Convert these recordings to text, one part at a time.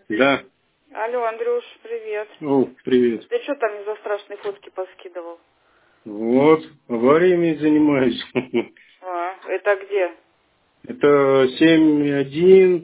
Да. Алло, Андрюш, привет. О, привет. Ты что там из-за страшной фотки поскидывал? Вот, авариями занимаюсь. А, это где? Это 7.1,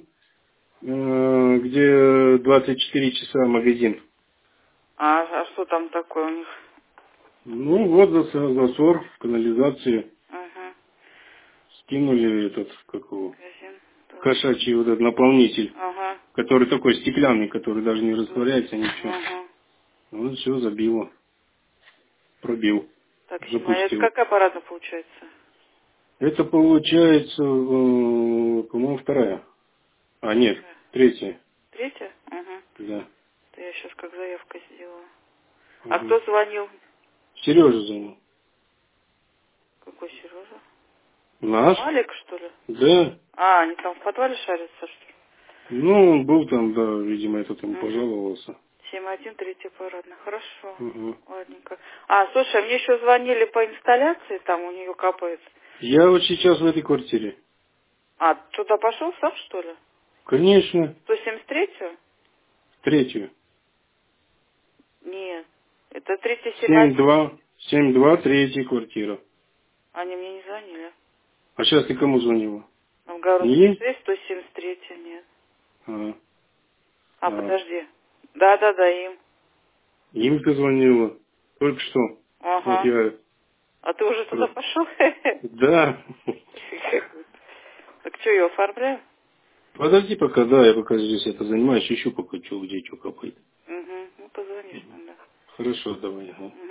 где 24 часа магазин. А что там такое у них? Ну вот засор в канализации. Ага, Скинули этот, как его, магазин. кошачий вот этот наполнитель, Ага. который такой стеклянный, который даже не растворяется, ничего. Ага. Вот все забило. Пробил. Так, седьмая. Это Запустил. какая аппаратна получается? Это получается, по-моему, вторая. А, нет, третья. Третья? Ага. Да. Это я сейчас как заявка сделала. А Угу. кто звонил? Сережа звонил. Какой Сережа? Наш? Малик, что ли? Да. А, они там в подвале шарятся, что ли? Ну, он был там, да, видимо, этот ему Угу. пожаловался. 7.1, третья аппаратна. Хорошо. Угу. Ладненько. А, слушай, мне еще звонили по инсталляции, там у нее капает. Я вот сейчас в этой квартире. А, туда пошел сам, что ли? Конечно. 173-ю? Третью. Нет. Это 371. 7-2. 7-2, третья квартира. Они мне не звонили. А сейчас ты кому звонила? Не им? Новгородская 6, 173, нет. А, А, а. подожди. Да, им. Им ты звонила. Только что. Вот Ага. я... А ты уже туда пошел? Да. Так что, ее оформляю? Подожди пока, да, я пока здесь это занимаюсь, ищу пока что, где что копать. Угу. Ну, позвонишь тогда. Хорошо, давай. Ага.